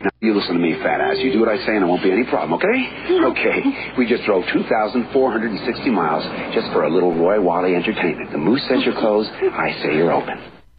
Now, you listen to me, fat ass. You do what I say and there won't be any problem, okay? Okay. We just drove 2,460 miles just for a little Roy Wally entertainment. The moose says you're closed. I say you're open.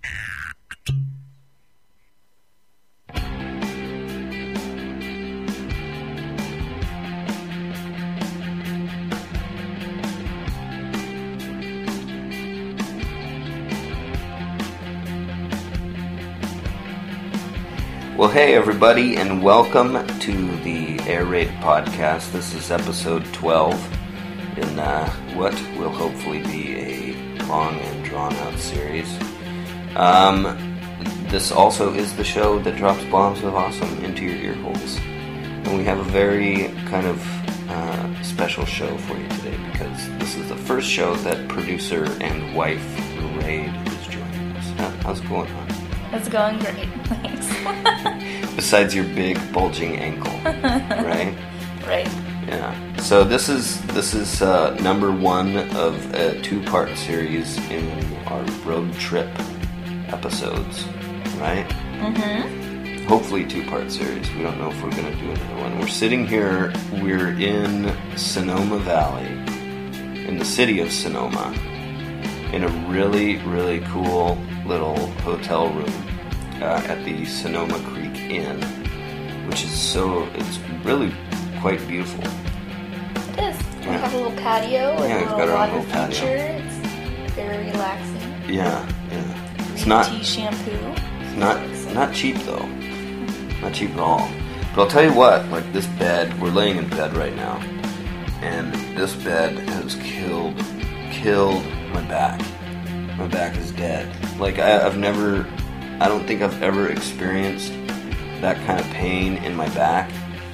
Well, hey everybody, and welcome to the Air Raid Podcast. This is episode 12 in what will hopefully be a long and drawn-out series. This also is the show that drops bombs of awesome into your ear holes. And we have a very kind of special show for you today, because this is the first show that producer and wife Raid is joining us. How's it going on? It's going great, thanks. Besides your big bulging ankle, right? Right. Yeah. So this is number one of a two-part series in our road trip episodes, right? Mm-hmm. Hopefully two-part series. We don't know if we're going to do another one. We're sitting here. We're in Sonoma Valley, in the city of Sonoma, in a really, really cool little hotel room at the Sonoma Creek Inn, which is it's really quite beautiful. It is. We have a little patio with a little water feature. It's very relaxing. Yeah. It's Green not tea shampoo. It's not cheap though. Not cheap at all. But I'll tell you what, like this bed, we're laying in bed right now, and this bed has killed my back. My back is dead. Like I don't think I've ever experienced that kind of pain in my back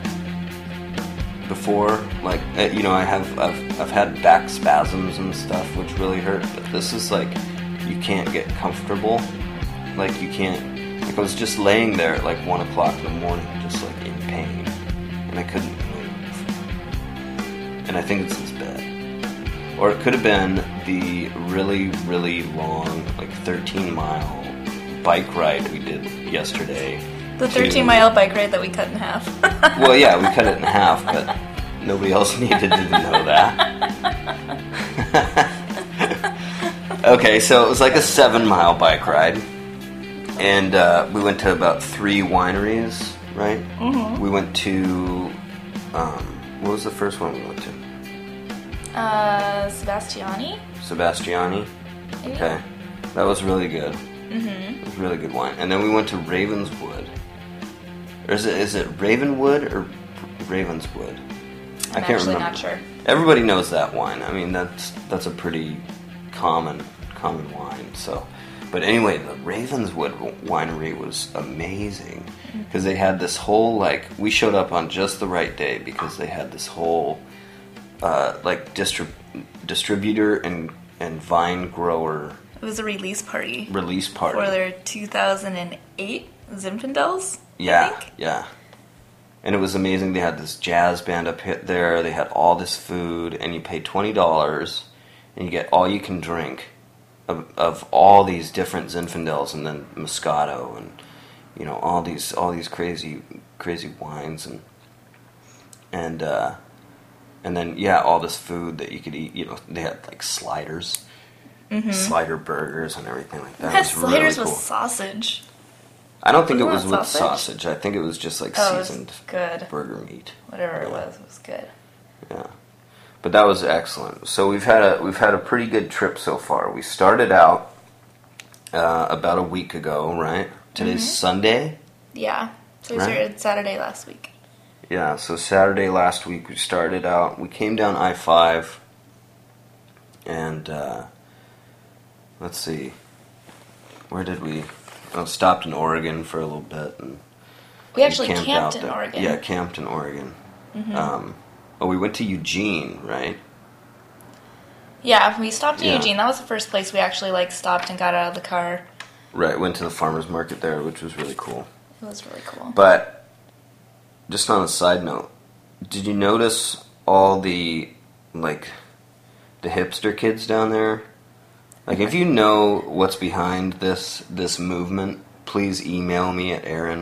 before. Like I've had back spasms and stuff, which really hurt. But this is like you can't get comfortable. Like you can't. Like I was just laying there at like 1 o'clock in the morning, just like in pain, and I couldn't move. And I think it's this bed. Or it could have been the really, really long, like 13-mile bike ride we did yesterday. The 13-mile bike ride that we cut in half. Well, yeah, we cut it in half, but nobody else needed to know that. Okay, so it was like a 7-mile bike ride. And we went to about 3 wineries, right? Mm-hmm. We went to... what was the first one we went to? Sebastiani? Maybe? Okay. That was really good. Mm-hmm. It was really good wine. And then we went to Ravenswood. Or is it Ravenwood or Ravenswood? I can't remember. Not sure. Everybody knows that wine. I mean, that's a pretty common wine. So, but anyway, the Ravenswood winery was amazing because they had this whole we showed up on just the right day because they had this whole distributor and vine grower. It was a release party. For their 2008 Zinfandels. Yeah, I think. Yeah. And it was amazing. They had this jazz band up there. They had all this food, and you pay $20, and you get all you can drink of all these different Zinfandels, and then Moscato, and all these crazy wines, and then all this food that you could eat. They had like sliders. Mm-hmm. Slider burgers and everything like that. It was sliders really cool. with sausage. I don't think it was with sausage. I think it was just like seasoned good burger meat. Whatever it was good. Yeah, but that was excellent. So we've had a pretty good trip so far. We started out about a week ago, right? Today's Sunday. Yeah, so we started Saturday last week. Yeah, so Saturday last week we started out. We came down I-5, and let's see, where did we? Stopped in Oregon for a little bit, and we actually camped in Oregon. Yeah, camped in Oregon. Mm-hmm. We went to Eugene, right? Yeah, we stopped in Eugene. That was the first place we actually stopped and got out of the car. Right, went to the farmer's market there, which was really cool. It was really cool. But just on a side note, did you notice all the hipster kids down there? If you know what's behind this movement, please email me at Aaron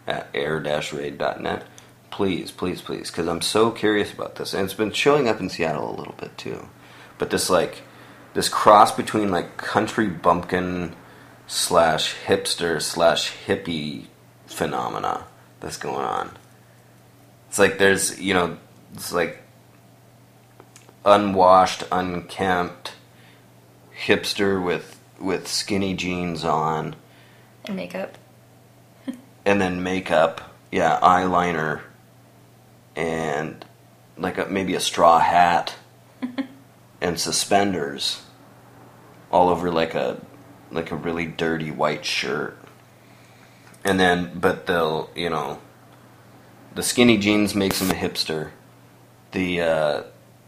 at air-raid.net. Please, please, please, because I'm so curious about this. And it's been showing up in Seattle a little bit, too. But this cross between, like, country bumpkin / hipster / hippie phenomena that's going on. It's like there's, it's like unwashed, unkempt hipster with skinny jeans on. And makeup. And then makeup, yeah, eyeliner, and like maybe a straw hat, and suspenders, all over like a really dirty white shirt. And then, but they'll, the skinny jeans makes them a hipster. The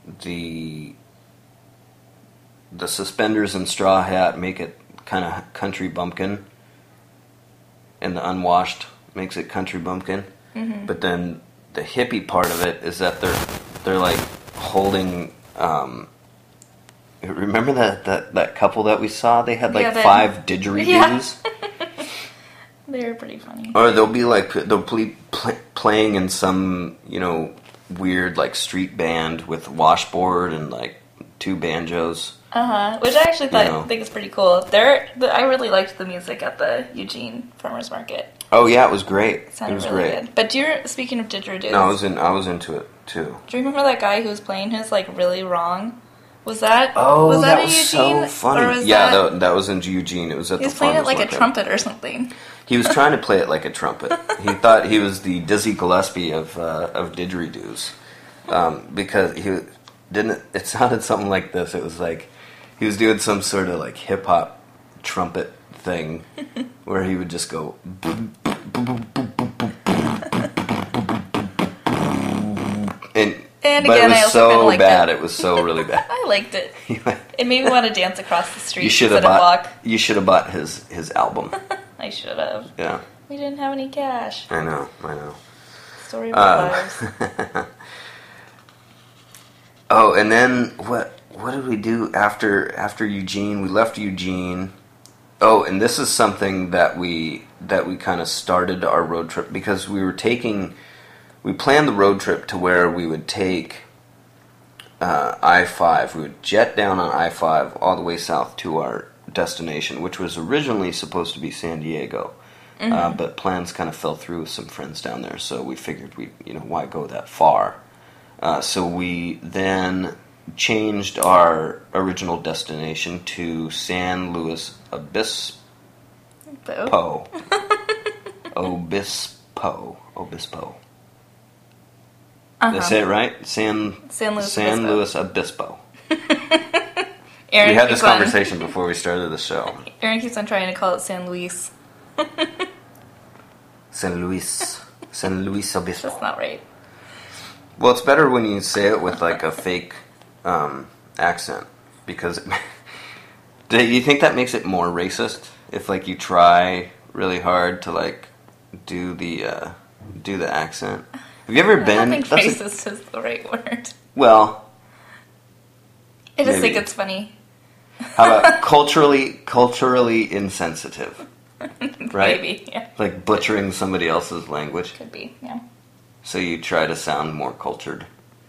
suspenders and straw hat make it kind of country bumpkin. And the unwashed makes it country bumpkin. Mm-hmm. But then the hippie part of it is that they're like holding. Remember that couple that we saw? They had like 5 didgeridoos. Yeah. They were pretty funny. Or they'll be playing in some weird like street band with washboard and like 2 banjos. Which I actually think is pretty cool. I really liked the music at the Eugene Farmers Market. Oh yeah, it was great. It was really good. But speaking of didgeridoos... No, I was into it too. Do you remember that guy who was playing his like really wrong? Was that that in was Eugene? So funny. Or was that was in Eugene. It was at the He was playing it like market. a trumpet or something. He was trying to play it like a trumpet. He thought he was the Dizzy Gillespie of didgeridoos. Because it sounded something like this. It was like he was doing some sort of like hip hop trumpet thing where he would just go and but again, it was I also so kinda liked bad. it. It was so really bad. I liked it. It made me want to dance across the street You should have bought his album. I should have. Yeah. We didn't have any cash. I know. Story of our lives. Oh, and then what did we do after Eugene? We left Eugene. Oh, and this is something that we kind of started our road trip because we planned the road trip to where we would take I-5. We would jet down on I-5 all the way south to our destination, which was originally supposed to be San Diego. Mm-hmm. But plans kind of fell through with some friends down there, so we figured why go that far? So we then changed our original destination to San Luis Obispo. Obispo. Did I say it right? San Luis Obispo. Aaron we had this conversation before we started the show. Aaron keeps on trying to call it San Luis. San Luis Obispo. That's not right. Well, it's better when you say it with like a fake accent because do you think that makes it more racist if like you try really hard to like do the accent? Have you ever been? I don't think racist is the right word. Well, I just think it's funny. How about culturally insensitive? Right? Maybe, yeah. Like butchering somebody else's language. Could be, yeah. So you try to sound more cultured.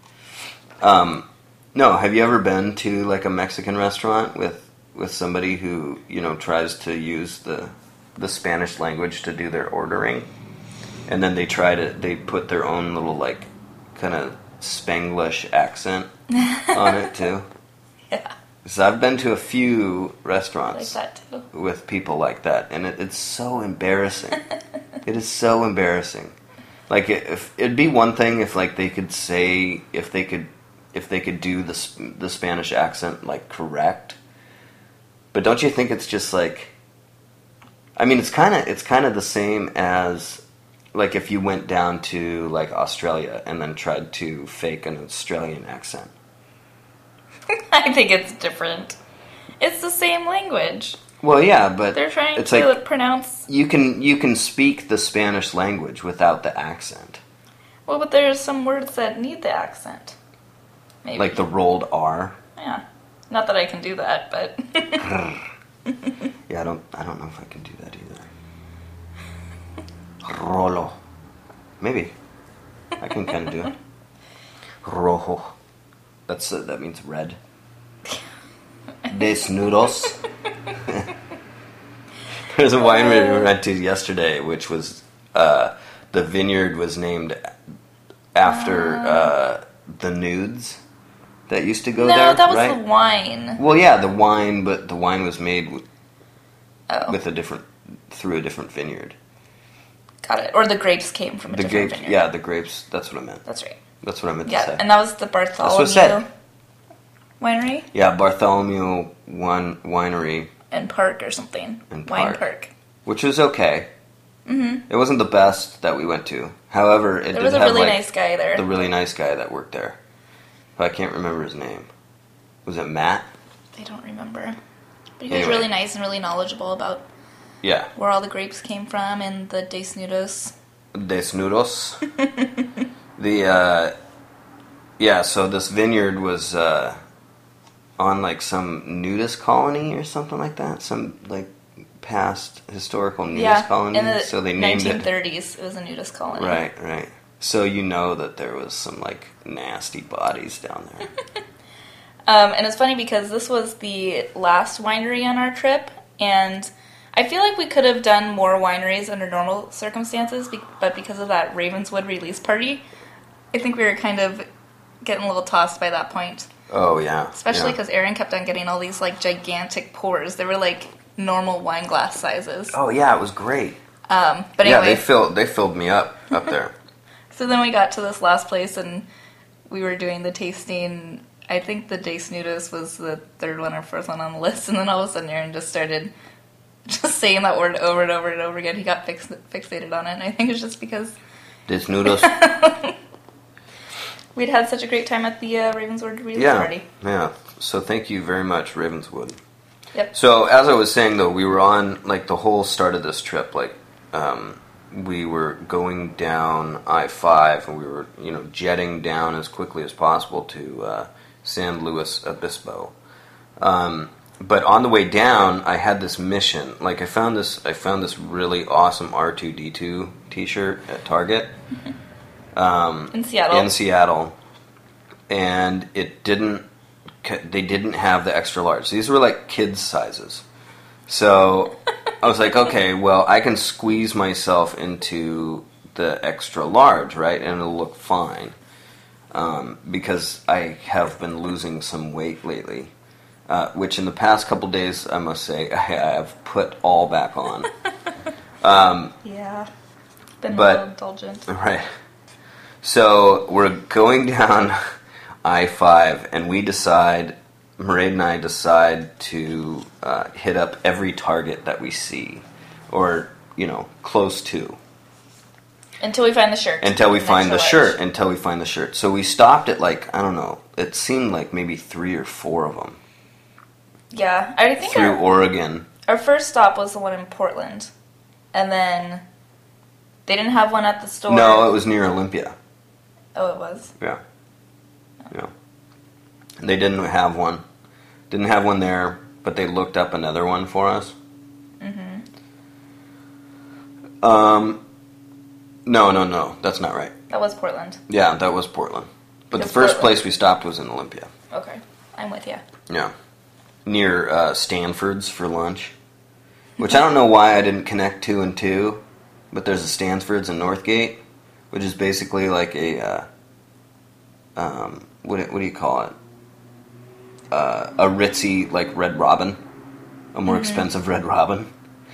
No, have you ever been to like a Mexican restaurant with somebody who tries to use the Spanish language to do their ordering, and then they put their own little like kind of Spanglish accent on it too? Yeah. So I've been to a few restaurants like that too. With people like that, and it's so embarrassing. It is so embarrassing. Like if it'd be one thing if like they could say if they could do the Spanish accent like correct, but don't you think it's just like? I mean, it's kind of the same as like if you went down to like Australia and then tried to fake an Australian accent. I think it's different. It's the same language. Well, yeah, but they're trying to pronounce. You can speak the Spanish language without the accent. Well, but there's some words that need the accent. Maybe. Like the rolled R. Yeah, not that I can do that, but. Yeah, I don't know if I can do that either. Rolo. Maybe. I can kind of do it. Rojo. That means red. Desnudos. There's a winery we went to yesterday, which was the vineyard was named after the nudes that used to go there. No, that was right? the wine. Well, yeah, the wine, but the wine was made through a different vineyard. Got it. Or the grapes came from a different vineyard. Yeah, the grapes. That's what I meant. That's right. That's what I meant to say. Yeah, and that was the Bartholomew winery? Yeah, Bartholomew Winery. And Park or something. Wine Park. Which was okay. Mm-hmm. It wasn't the best that we went to. However, there was a really nice guy there. The really nice guy that worked there. But I can't remember his name. Was it Matt? I don't remember. But he was really nice and really knowledgeable about where all the grapes came from and the desnudos. Desnudos. So this vineyard was on like some nudist colony or something like that. Some like past historical nudist colony. In the so they named 1930s, it was a nudist colony. Right. So you know that there was some like nasty bodies down there. And it's funny because this was the last winery on our trip, and I feel like we could have done more wineries under normal circumstances, but because of that Ravenswood release party, I think we were kind of getting a little tossed by that point. Oh, yeah. Especially because Aaron kept on getting all these, like, gigantic pours. They were, like, normal wine glass sizes. Oh, yeah, it was great. But anyway. Yeah, they filled me up there. So then we got to this last place, and we were doing the tasting. I think the Desnudos was the third one or fourth one on the list, and then all of a sudden Aaron just started just saying that word over and over and over again. He got fixated on it, and I think it's just because... Desnudos. We'd had such a great time at the Ravenswood release party. Yeah, so thank you very much, Ravenswood. Yep. So, as I was saying, though, we were on, like, the whole start of this trip, like, we were going down I-5, and we were, jetting down as quickly as possible to San Luis Obispo. But on the way down, I had this mission. Like, I found this really awesome R2-D2 t-shirt at Target. In Seattle. And they didn't have the extra large. These were like kids sizes. So I was like, okay, well, I can squeeze myself into the extra large, right? And it'll look fine. Because I have been losing some weight lately. Which in the past couple days, I must say, I have put all back on. Yeah. Been a little indulgent. Right. So we're going down I-5, and Mairead and I decide to hit up every Target that we see, or, close to. Until we find the shirt. Until we find the shirt. So we stopped at, like, I don't know, it seemed like maybe 3 or 4 of them. Yeah, I think through Oregon. Our first stop was the one in Portland, and then they didn't have one at the store. No, it was near Olympia. Oh, it was? Yeah. Yeah. They didn't have one. Didn't have one there, but they looked up another one for us. Mm-hmm. No. That's not right. That was Portland. Yeah, that was Portland. But the first place we stopped was in Olympia. Okay. I'm with you. Yeah. Near Stanford's for lunch. Which I don't know why I didn't connect 2 and 2, but there's a Stanford's in Northgate, which is basically like a, what do you call it? A ritzy, like, Red Robin. A more expensive Red Robin.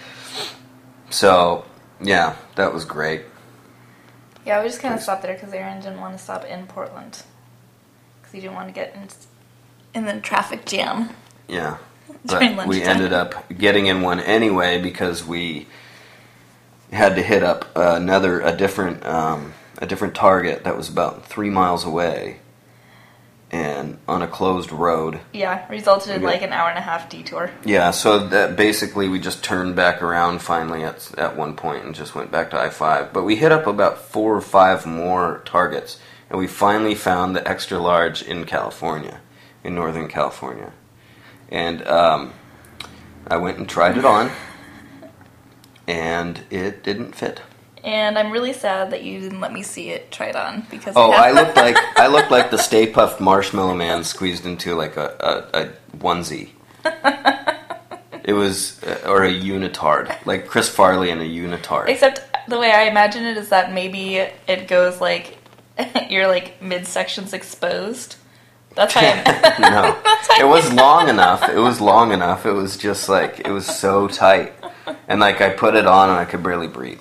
So, yeah, that was great. Yeah, we just kind of stopped there because Aaron didn't want to stop in Portland. Because he didn't want to get in the traffic jam. Yeah. But we ended up getting in one anyway because we had to hit up a different Target that was about 3 miles away and on a closed road. Yeah, resulted in like an hour and a half detour. Yeah, so that basically we just turned back around finally at one point and just went back to I-5. But we hit up about 4 or 5 more Targets, and we finally found the extra large in California, in Northern California. And I went and tried it on, and it didn't fit. And I'm really sad that you didn't let me see it tried on because I looked like the Stay Puft Marshmallow Man squeezed into like a onesie. It was or a unitard, like Chris Farley in a unitard. Except the way I imagine it is that maybe it goes like your like midsection's exposed. That's how No, it was long enough. It was long enough. It was just like it was so tight, and like I put it on and I could barely breathe.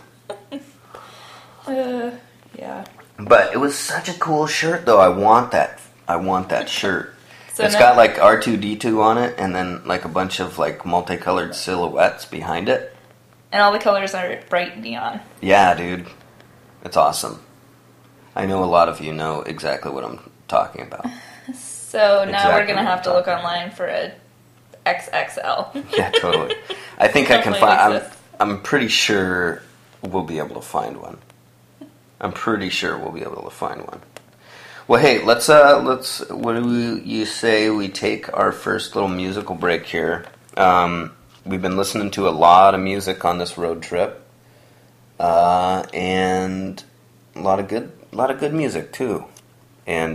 Yeah. But it was such a cool shirt, though. I want that shirt. So it's got like R2-D2 on it, and then like a bunch of like multicolored silhouettes behind it. And all the colors are bright neon. Yeah, dude, it's awesome. I know a lot of you know exactly what I'm talking about. So now we're gonna have to look online for a XXL. Yeah, totally. I think I can find. I'm pretty sure we'll be able to find one. Well, hey, let's. What do you say we take our first little musical break here? We've been listening to a lot of music on this road trip, and a lot of good music too. And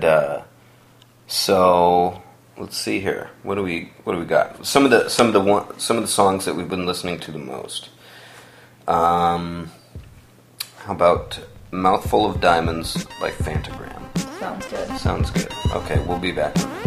so let's see here. What do we got? Some of the songs that we've been listening to the most. How about Mouthful of Diamonds by Phantogram? Sounds good. Okay, we'll be back in a minute.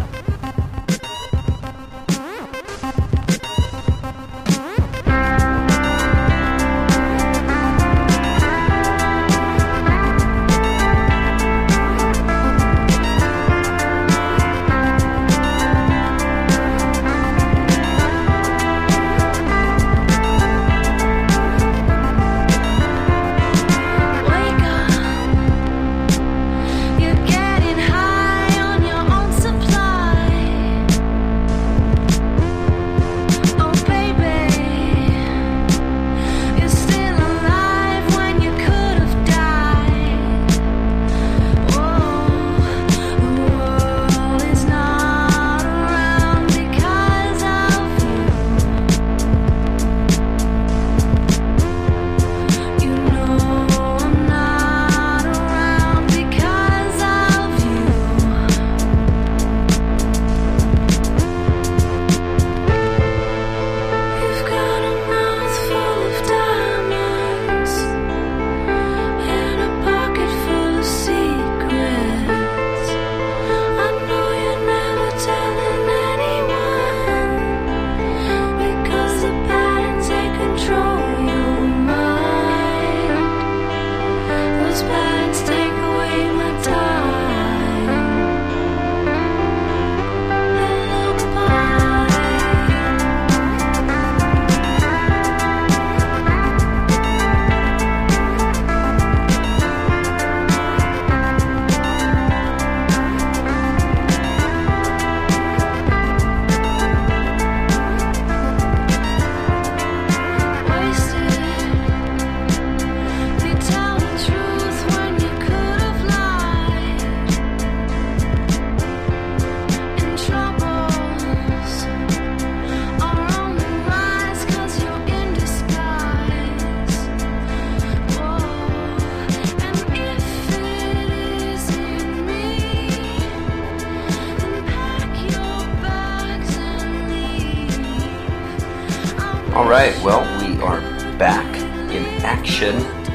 Alright, well, we are back in action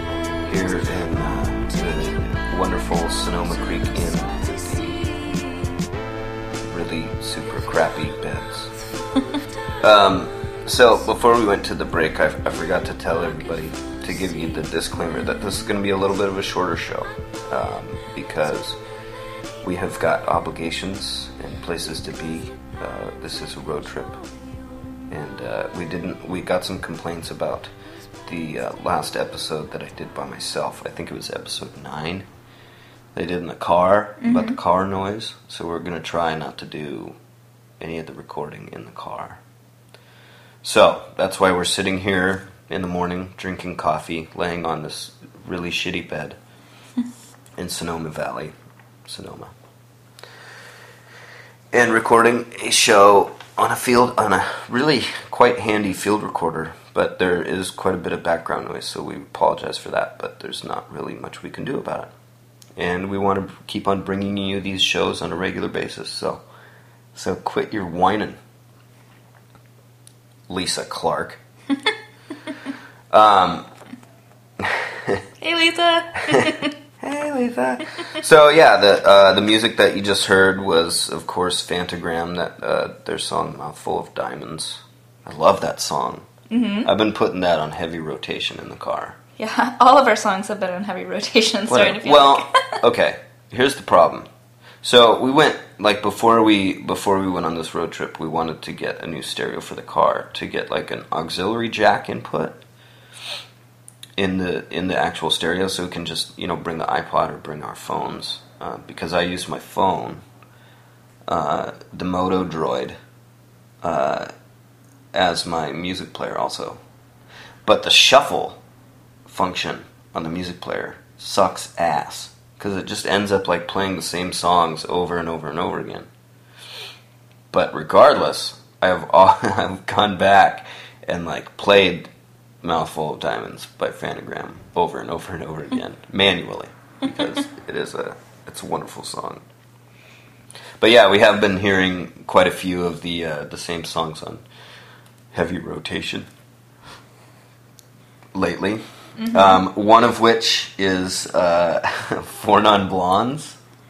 here in the wonderful Sonoma Creek Inn with the really super crappy beds. So, before we went to the break, I forgot to tell everybody to give you the disclaimer that this is going to be a little bit of a shorter show because we have got obligations and places to be. This is a road trip. And we got some complaints about the last episode that I did by myself. I think it was episode 9. They did in the car, about the car noise. So we're going to try not to do any of the recording in the car. So that's why we're sitting here in the morning, drinking coffee, laying on this really shitty bed in Sonoma Valley, Sonoma. And recording a show on a really quite handy field recorder But there is quite a bit of background noise, so we apologize for that, but there's not really much we can do about it. And we want to keep on bringing you these shows on a regular basis, so quit your whining, Lisa Clark. Hey, Lisa. Hey, Lisa. So yeah, the music that you just heard was, of course, Phantogram. Their song "Mouthful of Diamonds." I love that song. Mm-hmm. I've been putting that on heavy rotation in the car. Yeah, all of our songs have been on heavy rotation. Starting to feel like. Okay. Here's the problem. So we went before we went on this road trip. We wanted to get a new stereo for the car to get like an auxiliary jack input in the actual stereo, so we can just bring the iPod or bring our phones. Because I use my phone, the Moto Droid, as my music player also. But the shuffle function on the music player sucks ass. Because it just ends up like playing the same songs over and over and over again. But regardless, I've gone back and like played "Mouthful of Diamonds" by Phantogram over and over and over again manually, because it's a wonderful song. But yeah, we have been hearing quite a few of the same songs on heavy rotation lately. Mm-hmm. One of which is Four Non Blondes,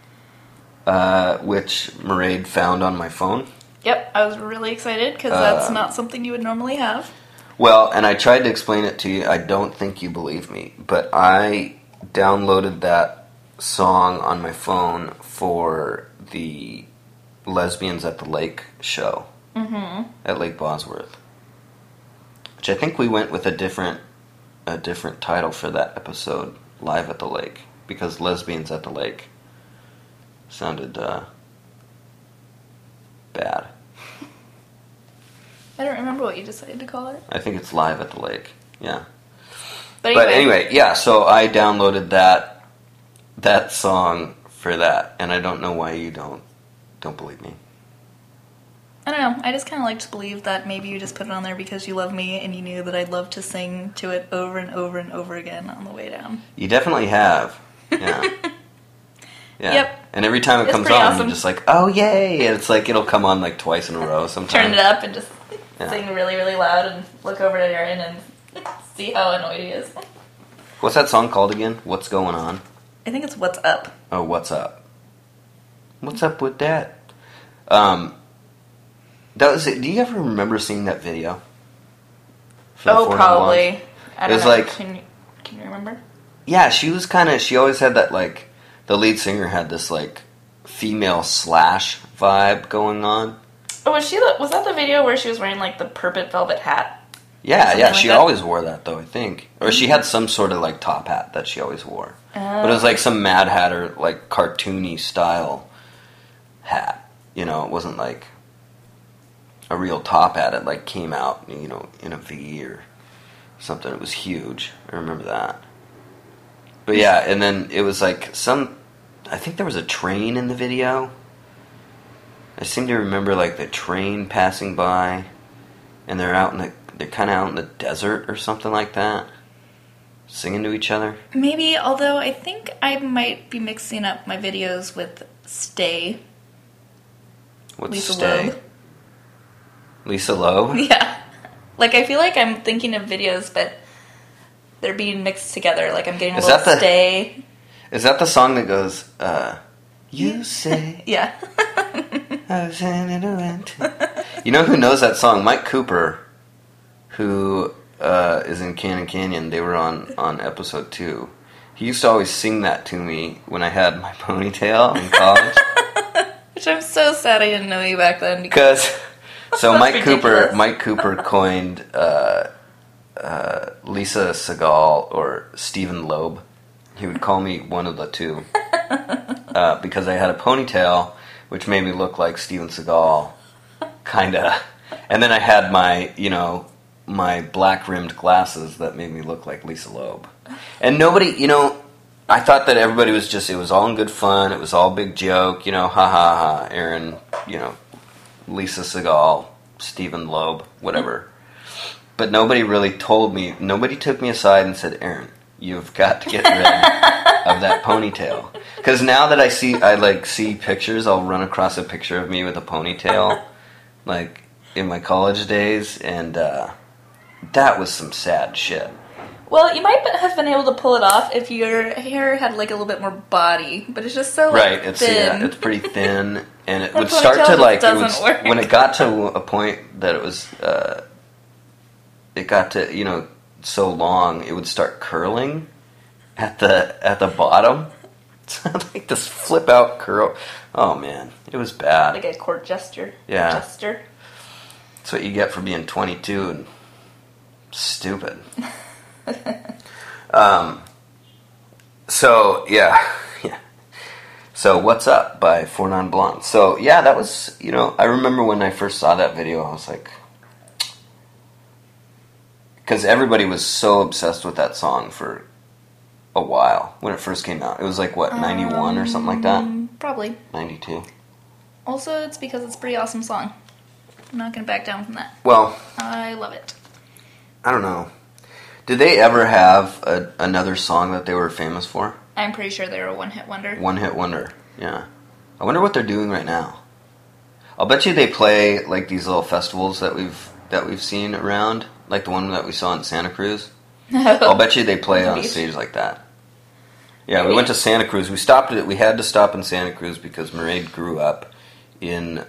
which Mairead found on my phone. Yep, I was really excited because that's not something you would normally have. Well, and I tried to explain it to you. I don't think you believe me, but I downloaded that song on my phone for the Lesbians at the Lake show at Lake Bosworth, which I think we went with a different title for that episode, Live at the Lake, because Lesbians at the Lake sounded bad. I don't remember what you decided to call it. I think it's Live at the Lake, yeah. But anyway, yeah, so I downloaded that song for that, and I don't know why you don't believe me. I don't know. I just kind of like to believe that maybe you just put it on there because you love me and you knew that I'd love to sing to it over and over and over again on the way down. You definitely have. Yeah. Yeah. Yep. And every time it comes on, awesome. You're just like, oh, yay. And it's like it'll come on like twice in a row sometimes. Turn it up and just sing really, really loud and look over at Aaron and see how annoyed he is. What's that song called again? What's Going On? I think it's What's Up. Oh, What's Up? What's up with that? That was it. Do you ever remember seeing that video? Oh, probably. I don't know. Like, can you remember? Yeah, she always had that, like, the lead singer had this, like, female Slash vibe going on. Oh, was that the video where she was wearing, like, the purple velvet hat? Yeah, she always wore that, though, I think. Or she had some sort of, like, top hat that she always wore. But it was, like, some Mad Hatter, like, cartoony style hat. It wasn't, like, a real top hat. It, like, came out, in a V or something. It was huge. I remember that. But, yeah, and then it was, like, I think there was a train in the video. I seem to remember, like, the train passing by, and they're kind of out in the desert or something like that, singing to each other. Maybe, although I think I might be mixing up my videos with Stay. What's Lisa Stay? Loeb. Lisa Loeb? Yeah. Like, I feel like I'm thinking of videos, but they're being mixed together. Like, I'm getting a little Stay. Is that the song that goes, you say... Yeah. You know who knows that song? Mike Cooper, who is in Cannon Canyon. They were on episode 2. He used to always sing that to me when I had my ponytail in college. Which I'm so sad I didn't know you back then. Because so Mike Cooper coined Lisa Segal or Stephen Loeb. He would call me one of the two because I had a ponytail, which made me look like Steven Seagal, kinda. And then I had my black-rimmed glasses that made me look like Lisa Loeb. And nobody, I thought that everybody was it was all in good fun, it was all a big joke, ha ha ha, Aaron, Lisa Segal, Stephen Loeb, whatever. But nobody really told me. Nobody took me aside and said, "Aaron, you've got to get rid of that ponytail." Because now that I see pictures, I'll run across a picture of me with a ponytail, like in my college days, and that was some sad shit. Well, you might have been able to pull it off if your hair had like a little bit more body, but it's just so right. It's thin. it's pretty thin, and it The would start ponytail to like doesn't work. when it got to a point that it was it got to so long, it would start curling at the bottom. Like this flip out curl. Oh man, it was bad. Like a court jester. Yeah. Jester. That's what you get for being 22 and stupid. So yeah. So What's Up by Four Non Blondes. So yeah, that was I remember when I first saw that video, I was like, because everybody was so obsessed with that song for a while when it first came out. It was like what 91 or something like that. Probably. 92. Also, it's because it's a pretty awesome song. I'm not gonna back down from that. Well, I love it. I don't know. Did they ever have another song that they were famous for? I'm pretty sure they're a one-hit wonder. One-hit wonder, yeah. I wonder what they're doing right now. I'll bet you they play like these little festivals that we've seen around, like the one that we saw in Santa Cruz. I'll bet you they play on a stage like that. Yeah, maybe. We went to Santa Cruz. We had to stop in Santa Cruz because Mairead grew up in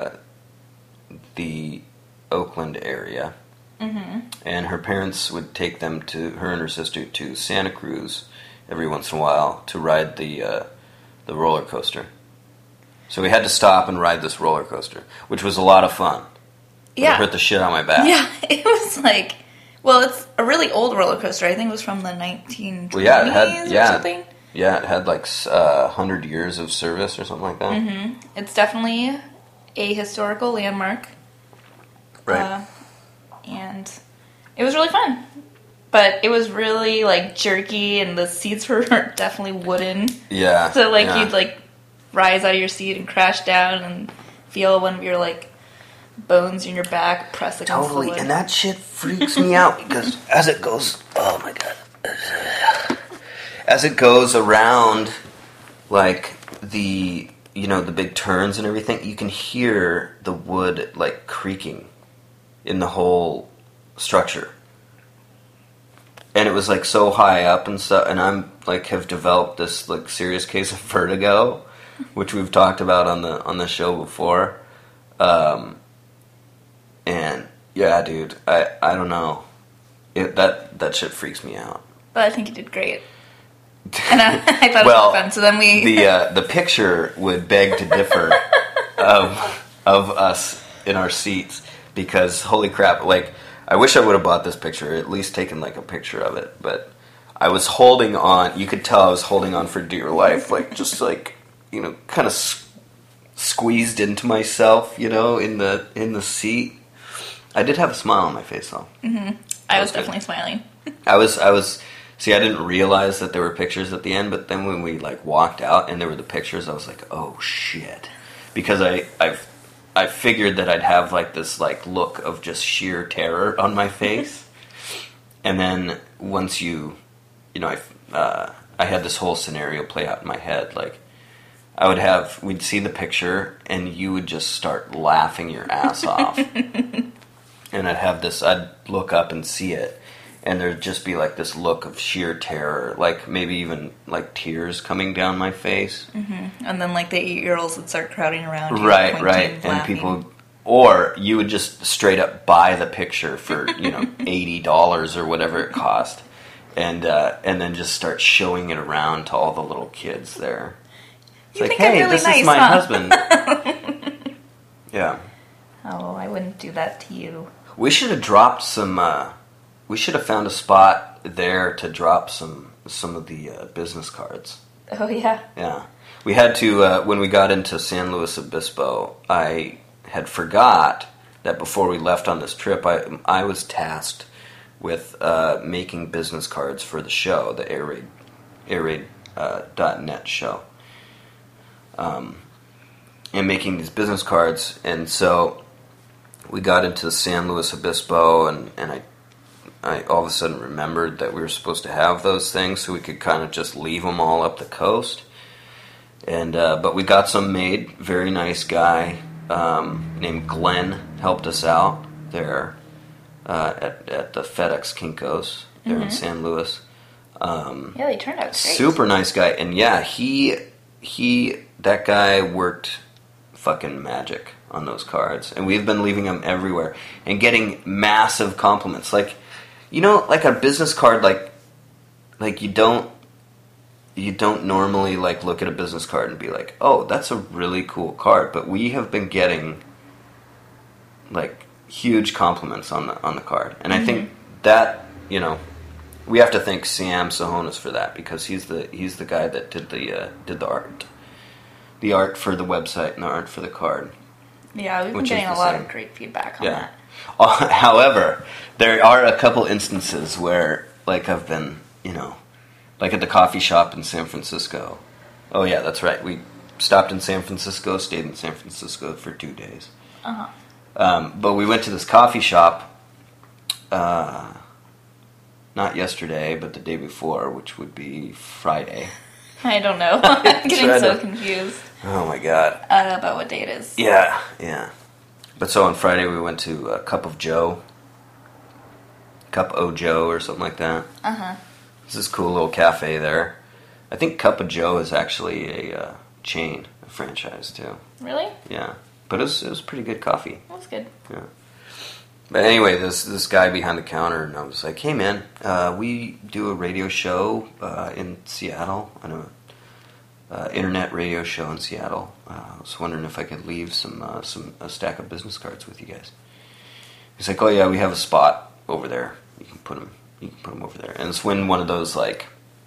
the Oakland area. Mm-hmm. And her parents would take her and her sister to Santa Cruz every once in a while to ride the roller coaster. So we had to stop and ride this roller coaster, which was a lot of fun. Yeah. It hurt the shit on my back. Yeah, it was like, well, it's a really old roller coaster. I think it was from the 1920s or something. Yeah, it had like 100 years of service or something like that. Mm-hmm. It's definitely a historical landmark. Right. And it was really fun. But it was really, like, jerky, and the seats were definitely wooden. Yeah. So, like, you'd, like, rise out of your seat and crash down and feel one of your, like, bones in your back press against the wood. And that shit freaks me out because as it goes, oh my god. As it goes around, like, the big turns and everything, you can hear the wood, like, creaking in the whole structure. And it was like so high up and stuff, and I'm like have developed this like serious case of vertigo, which we've talked about on the show before. And yeah, dude, I don't know. That shit freaks me out. But I think you did great. And I thought it was fun. So then the picture would beg to differ of us in our seats. Because, holy crap, like, I wish I would have bought this picture, or at least taken, like, a picture of it, but I was holding on, you could tell I was holding on for dear life, like, just, like, kind of squeezed into myself, in the seat. I did have a smile on my face, though. Mm-hmm. I was definitely smiling. I was, see, I didn't realize that there were pictures at the end, but then when we, like, walked out and there were the pictures, I was like, oh, shit. Because I figured that I'd have, like, this, like, look of just sheer terror on my face. And then once I had this whole scenario play out in my head. Like, we'd see the picture, and you would just start laughing your ass off. And I'd look up and see it, and there'd just be, like, this look of sheer terror. Like, maybe even, like, tears coming down my face. Mm-hmm. And then, like, the 8-year-olds would start crowding around you. Right. And people... Or you would just straight up buy the picture for, $80 or whatever it cost. And then just start showing it around to all the little kids there. It's you like, think hey, I'm really this nice, is my huh? husband. Yeah. Oh, I wouldn't do that to you. We should have dropped some... we should have found a spot there to drop some of the business cards. Oh, yeah? Yeah. We had to... when we got into San Luis Obispo, I had forgot that before we left on this trip, I was tasked with making business cards for the show, the airraid.net show. And making these business cards, and so we got into San Luis Obispo, and I I all of a sudden remembered that we were supposed to have those things, so we could kind of just leave them all up the coast. And but we got some made. Very nice guy named Glenn helped us out there at the FedEx Kinko's there in San Luis. Yeah, they turned out great. Super nice guy, and yeah, that guy worked fucking magic on those cards, and we've been leaving them everywhere and getting massive compliments. Like, you know, like a business card, like you don't normally like look at a business card and be like, oh, that's a really cool card, but we have been getting like huge compliments on the card, and I think that, you know, we have to thank Sam Sahonis for that, because he's the guy that did the art for the website and the art for the card. Yeah, we've been getting a lot of great feedback on that. However, there are a couple instances where, like, I've been, you know, like at the coffee shop in San Francisco. Oh yeah, that's right. We stopped in San Francisco, stayed in San Francisco for 2 days. But we went to this coffee shop, not yesterday, but the day before, which would be Friday. I don't know. I'm getting so confused. Oh my god. About what day it is. Yeah. But so on Friday we went to Cup of Joe, or something like that. This is a cool little cafe there. I think Cup of Joe is actually a chain, a franchise too. Really? Yeah, but it was pretty good coffee. That was good. Yeah. But anyway, this guy behind the counter, and I was like, "Hey man, we do a radio show in Seattle. I know, internet radio show in Seattle. I was wondering if I could leave a stack of business cards with you guys." He's like, "Oh yeah, we have a spot over there. You can put them over there." And it's when one of those like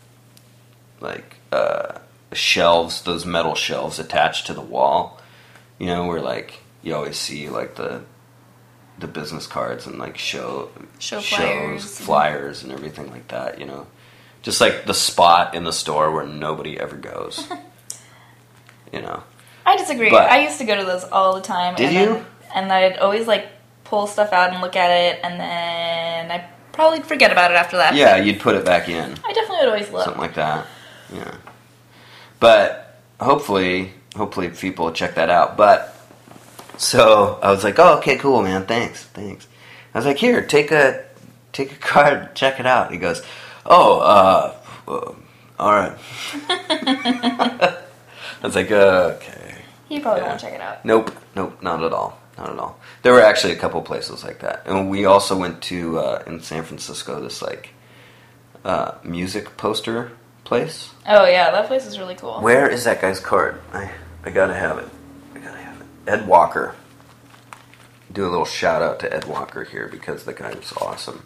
shelves, those metal shelves attached to the wall, you know, where like you always see like the business cards and like shows, flyers and everything like that, you know. Just like the spot in the store where nobody ever goes. You know. I disagree. But, I used to go to those all the time. Did you? And I'd always like pull stuff out and look at it, and then I probably forget about it after that. Yeah, you'd put it back in. I definitely would always look. Something like that. Yeah. But hopefully people will check that out. But so I was like, "Oh, okay, cool, man. Thanks." I was like, "Here, take a card, check it out." He goes, "Oh, all right." I was like, "Okay." He probably won't check it out. Nope, not at all. There were actually a couple places like that, and we also went to in San Francisco this like music poster place. Oh yeah, that place is really cool. Where is that guy's card? I gotta have it. Ed Walker. Do a little shout out to Ed Walker here because the guy was awesome.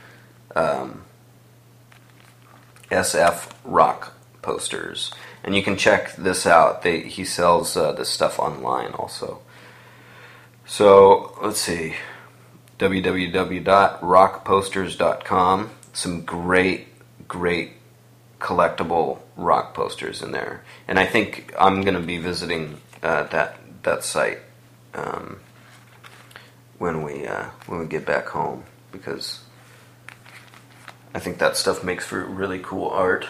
SF Rock Posters, and you can check this out. He sells this stuff online also. So let's see, www.rockposters.com. Some great collectible rock posters in there, and I think I'm going to be visiting that site when we get back home, because I think that stuff makes for really cool art.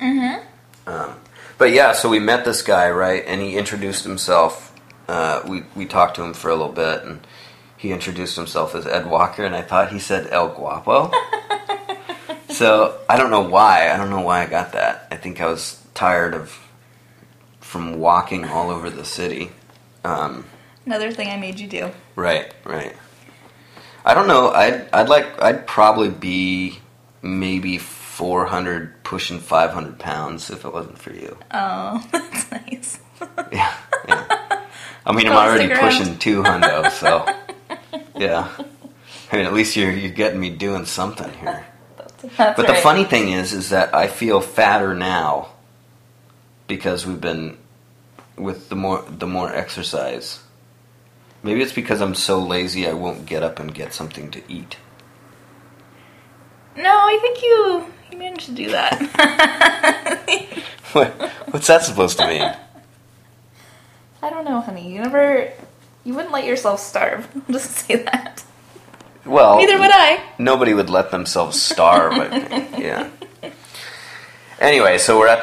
But yeah, so we met this guy, right, and he introduced himself. We talked to him for a little bit, and he introduced himself as Ed Walker, and I thought he said El Guapo. So I don't know why I got that. I think I was tired from walking all over the city. Another thing I made you do. Right. I don't know. I'd probably be maybe 400, pushing 500 pounds if it wasn't for you. Oh, that's nice. Yeah. I mean, I'm already pushing 200, so yeah. I mean, at least you're getting me doing something here. That's but right. the funny thing is that I feel fatter now because we've been with the more exercise. Maybe it's because I'm so lazy I won't get up and get something to eat. No, I think you managed to do that. What's that supposed to mean? I don't know, honey. You wouldn't let yourself starve. I'll just say that. Well, neither would I. Nobody would let themselves starve, I think. Yeah. Anyway, so we're at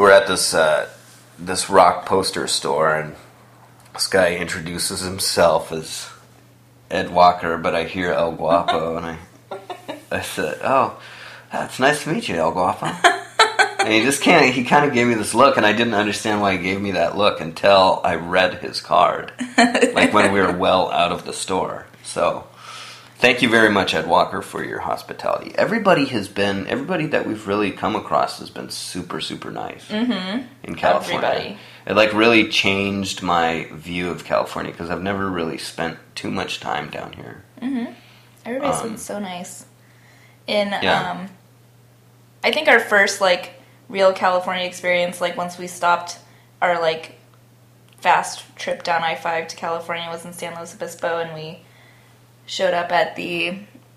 this rock poster store, and this guy introduces himself as Ed Walker, but I hear El Guapo, and I said, "Oh, it's nice to meet you, El Guapo." And he kind of gave me this look, and I didn't understand why he gave me that look until I read his card, like when we were well out of the store. So, thank you very much, Ed Walker, for your hospitality. Everybody that we've really come across has been super, super nice in California. Everybody. It like really changed my view of California because I've never really spent too much time down here. Everybody's been so nice. I think our first like real California experience, like once we stopped our like fast trip down I-5 to California, was in San Luis Obispo, and we showed up at the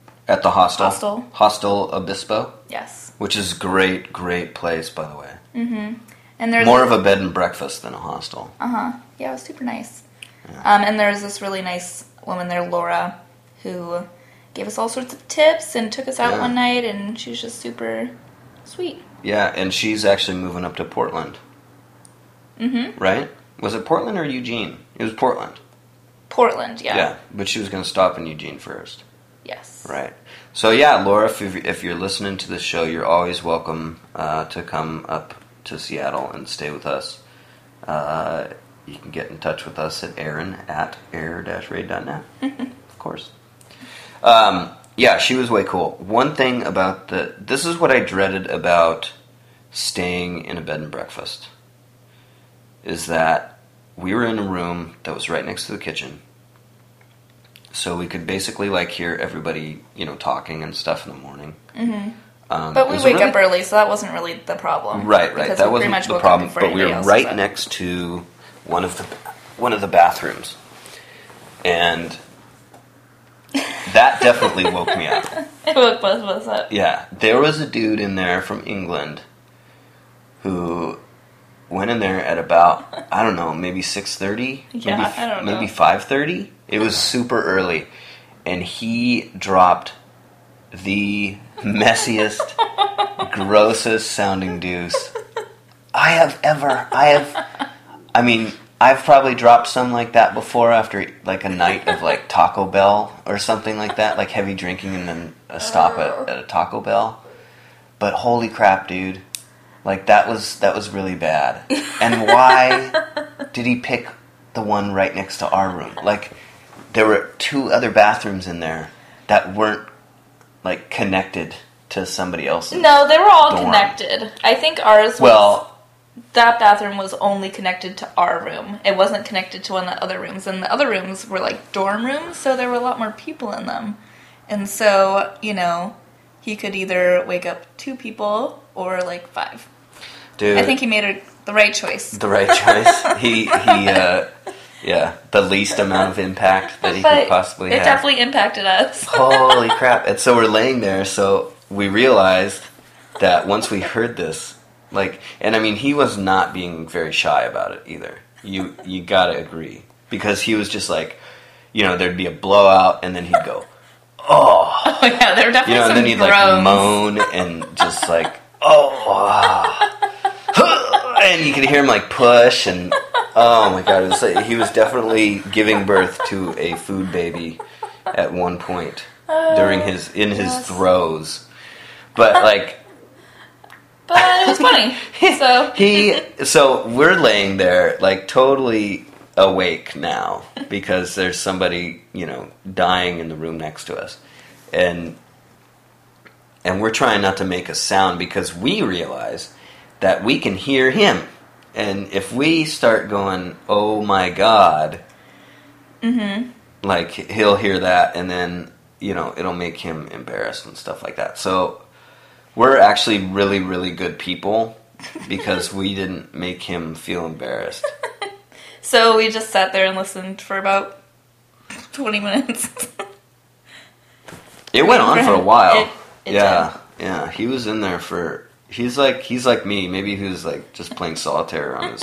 Hostel Obispo. Yes, which is great place, by the way. And there's more of a bed and breakfast than a hostel. Yeah, it was super nice. Yeah. And there was this really nice woman there, Laura, who gave us all sorts of tips and took us out one night, and she was just super sweet. Yeah, and she's actually moving up to Portland. Right? Was it Portland or Eugene? It was Portland. Portland, yeah. Yeah, but she was going to stop in Eugene first. Yes. Right. So yeah, Laura, if you're listening to this show, you're always welcome to come up to Seattle and stay with us. You can get in touch with us at air-raid.net, of course. Yeah, she was way cool. One thing about this is what I dreaded about staying in a bed and breakfast, is that we were in a room that was right next to the kitchen, so we could basically like hear everybody, talking and stuff in the morning. But we wake up early, so that wasn't really the problem. Right. That wasn't the problem. But we were right next to one of the bathrooms, and that definitely woke me up. It woke both of us up. Yeah, there was a dude in there from England who went in there at about, I don't know, maybe 6:30. Yeah, I don't know. Maybe 5:30. It was super early, and he dropped the messiest, grossest sounding deuce I've probably dropped some like that before after like a night of like Taco Bell or something like that, like heavy drinking and then a stop at a Taco Bell. But holy crap, dude. Like that was really bad. And why did he pick the one right next to our room? Like there were 2 other bathrooms in there that weren't like connected to somebody else's. No, they were all dorm. Connected. I think ours was... that bathroom was only connected to our room. It wasn't connected to one of the other rooms. And the other rooms were like dorm rooms, so there were a lot more people in them. And so, he could either wake up 2 people or like 5. Dude, I think he made the right choice. The right choice. The least amount of impact that he could possibly have. It definitely impacted us. Holy crap. And so we're laying there, so we realized that once we heard this, he was not being very shy about it either. You gotta agree. Because he was just like, there'd be a blowout, and then he'd go, oh. Oh, yeah, there were definitely some and then he'd like moan and just like, and you could hear him like push, and oh my god, it was like, he was definitely giving birth to a food baby at one point during his throes. But it was funny. So we're laying there like totally awake now because there's somebody, dying in the room next to us. And we're trying not to make a sound because we realize that we can hear him. And if we start going, "Oh my god," like he'll hear that, and then it'll make him embarrassed and stuff like that. So we're actually really, really good people because we didn't make him feel embarrassed. So we just sat there and listened for about 20 minutes. It went on for a while. It yeah. did. Yeah, he was in there for... He's like me. Maybe he was like just playing solitaire on his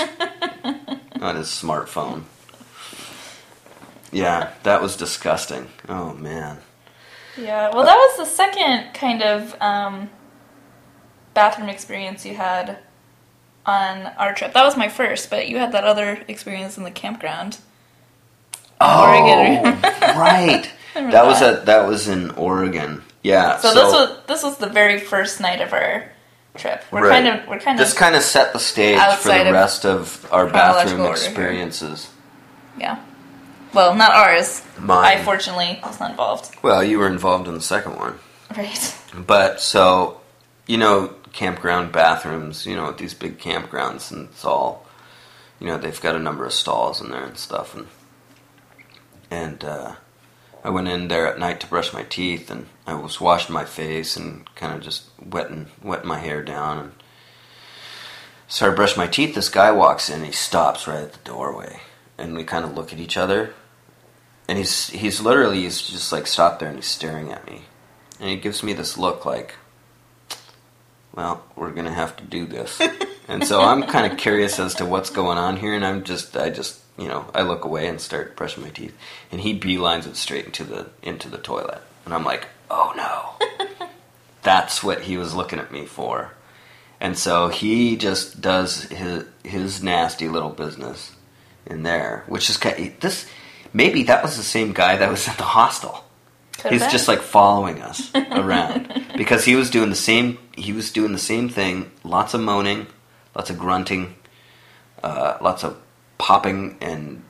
smartphone. Yeah, that was disgusting. Oh, man. Yeah, well, that was the second kind of bathroom experience you had on our trip. That was my first, but you had that other experience in the campground. Oregon. Right. That was in Oregon. Yeah. So this was the very first night of our trip. We're kind of this kind of set the stage for the rest of our bathroom experiences. Yeah. Well, not ours. Mine. I fortunately was not involved. Well, you were involved in the second one. Right. But so, campground bathrooms, these big campgrounds, and it's all, they've got a number of stalls in there and stuff, and I went in there at night to brush my teeth, and I was washing my face and kind of just wetting my hair down, and started brushing my teeth. This guy walks in, and he stops right at the doorway, and we kind of look at each other, and he's just like stopped there, and he's staring at me, and he gives me this look like, well, we're gonna have to do this. And so I'm kind of curious as to what's going on here, and I look away and start brushing my teeth, and he beelines it straight into the toilet, and I'm like, oh no, that's what he was looking at me for. And so he just does his nasty little business in there, which is maybe that was the same guy that was at the hostel. He's just like following us around because he was doing the same thing. Lots of moaning, lots of grunting, lots of popping and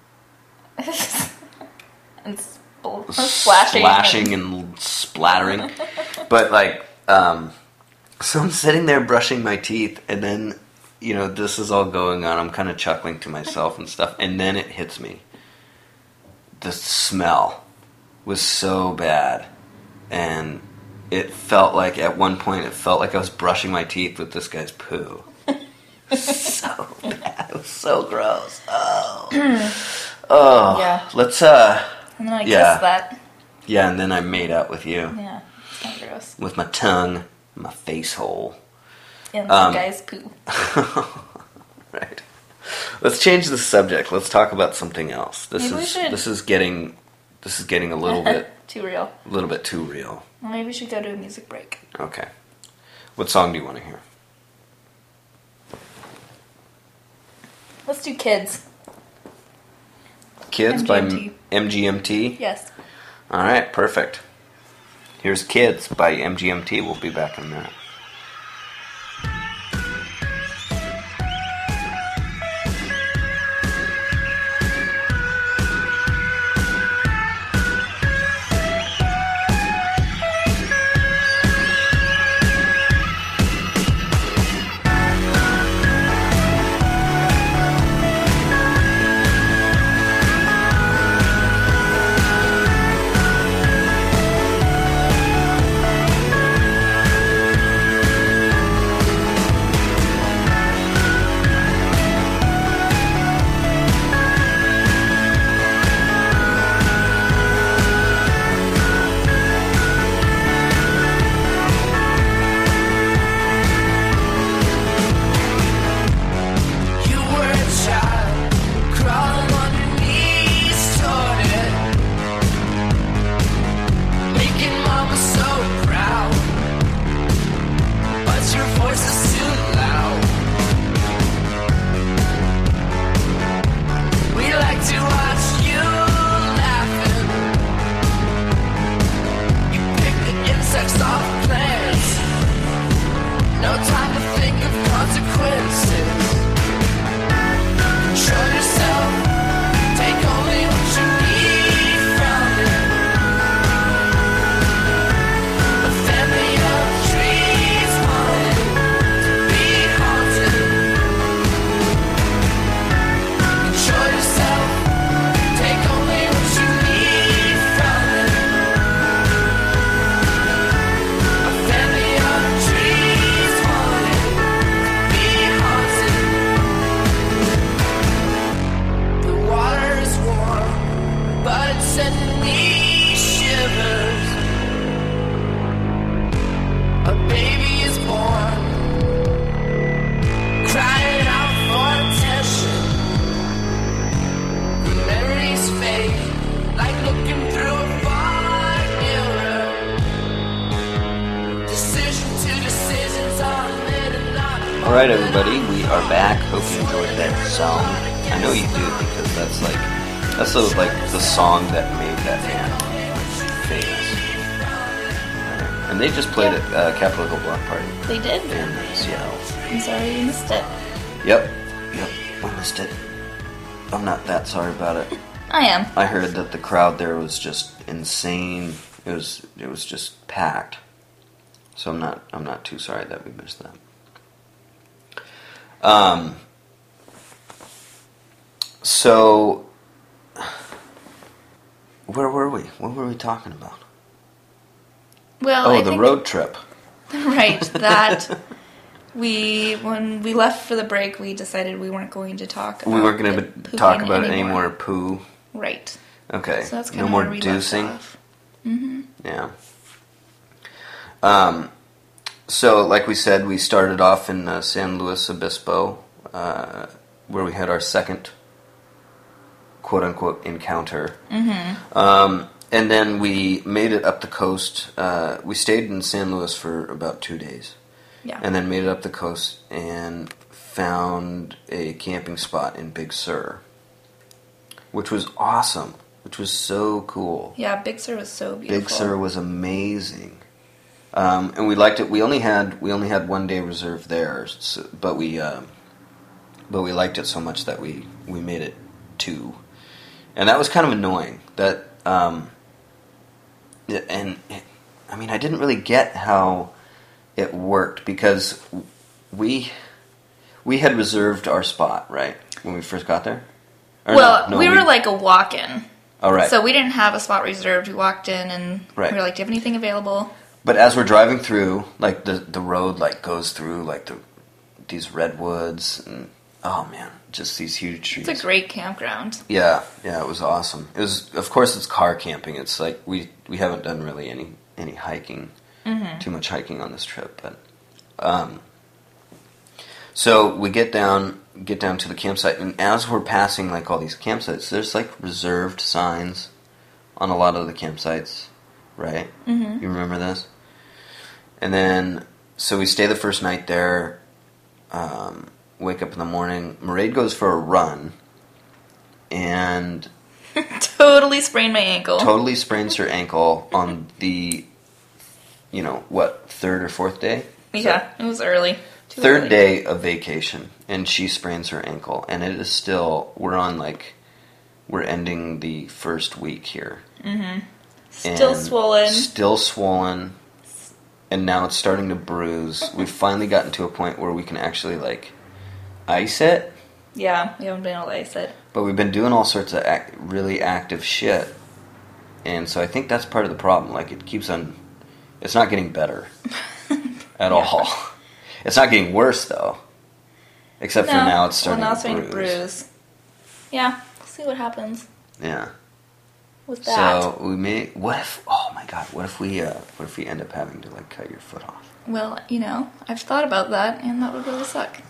splashing and splattering. But so I'm sitting there brushing my teeth, and then this is all going on. I'm kind of chuckling to myself and stuff, and then it hits me. The smell was so bad, and at one point it felt like I was brushing my teeth with this guy's poo. So bad. It was so gross. Oh. Yeah. Let's and then I kissed that. Yeah, and then I made out with you. Yeah, it's kind of gross. With my tongue, my face hole. And some guy's poo. Right. Let's change the subject. Let's talk about something else. This is getting a little bit too real. A little bit too real. Well, maybe we should go to a music break. Okay. What song do you want to hear? Let's do Kids. Kids MGMT. by MGMT? Yes. All right, perfect. Here's Kids by MGMT. We'll be back in a minute. Like looking through a fog mirror. Alright, everybody, we are back. Hope you enjoyed that song. I know you do, because that's the song that made that band famous. And they just played at Capitol Hill Block Party. They did? In Seattle. I'm sorry you missed it. Yep, I missed it. I'm not that sorry about it. I am. I heard that the crowd there was just insane. It was just packed. So I'm not too sorry that we missed that. So where were we? What were we talking about? Well, the road trip. Right, that when we left for the break, we decided we weren't going to talk about We weren't going to talk about any more poo. Right. Okay. So that's kind no of more where we left deucing. off. Mm-hmm. Yeah. So, like we said, we started off in San Luis Obispo, where we had our second quote-unquote encounter. Mm-hmm. And then we made it up the coast. We stayed in San Luis for about 2 days. Yeah. And then made it up the coast and found a camping spot in Big Sur, which was awesome, which was so cool. Yeah, Big Sur was so beautiful. Big Sur was amazing. And we liked it. We only had 1 day reserved there, but we liked it so much that we made it 2, and that was kind of annoying. I didn't really get how it worked because we had reserved our spot, right, when we first got there. We were like a walk-in. Oh, right. So we didn't have a spot reserved. We walked in and right. we were like, "Do you have anything available?" But as we're driving through, like the road like goes through like these redwoods and oh man, just these huge trees. It's a great campground. Yeah, it was awesome. It was, of course, it's car camping. It's like we haven't done really any hiking, too much hiking on this trip, but so we get down to the campsite, and as we're passing like all these campsites, there's like reserved signs on a lot of the campsites, right? Mm-hmm. You remember this? And then, so we stay the first night there, wake up in the morning. Mairead goes for a run, and totally sprained my ankle. Totally sprains her ankle on the, third or fourth day? Yeah, it was early. Third day of vacation, and she sprains her ankle, and it is still, we're ending the first week here. Mm-hmm. Still swollen, and now it's starting to bruise. We've finally gotten to a point where we can actually, like, ice it. Yeah, we haven't been able to ice it. But we've been doing all sorts of really active shit, and so I think that's part of the problem. Like, it keeps on, it's not getting better at all. It's not getting worse, though. Except for now it's starting to bruise. Yeah, we'll see what happens. Yeah. With that. So we may. What if we end up having to like cut your foot off? Well, I've thought about that, and that would really suck.